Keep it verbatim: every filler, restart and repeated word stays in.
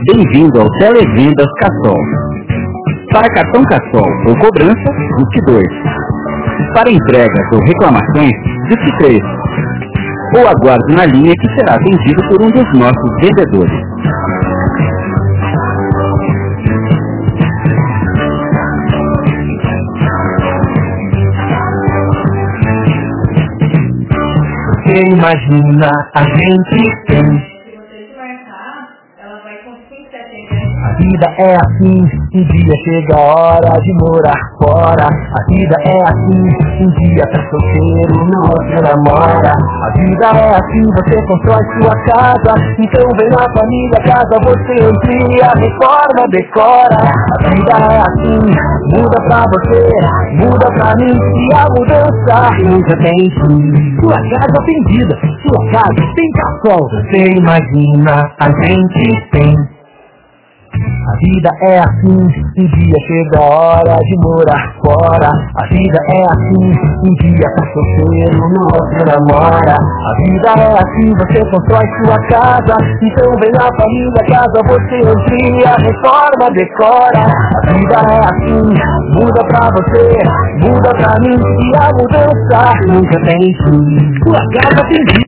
Bem-vindo ao Televendas Cassol. Para cartão Cassol ou cobrança, disque dois. Para entregas ou reclamações, disque três. Ou aguarde na linha que será atendido por um dos nossos vendedores. Você imagina, a gente tem. A vida é assim, um dia chega a hora de morar fora. A vida é assim, um dia tá solteiro, no outro namora. A vida é assim, você constrói sua casa. Então vem na família, casa você amplia, reforma, decora. A vida é assim, muda pra você, muda pra mim. E a mudança nunca tem fim. Sua casa tem vida, sua casa tem Cassol. Você imagina, a gente tem. A vida é assim, um dia chega a hora de morar fora. A vida é assim, um dia tá solteiro, no outro namora. A vida é assim, você constrói sua casa. Então vem na família, casa você amplia, reforma, decora. A vida é assim, muda pra você, muda pra mim. E a mudança nunca tem fim. Sua casa tem vida.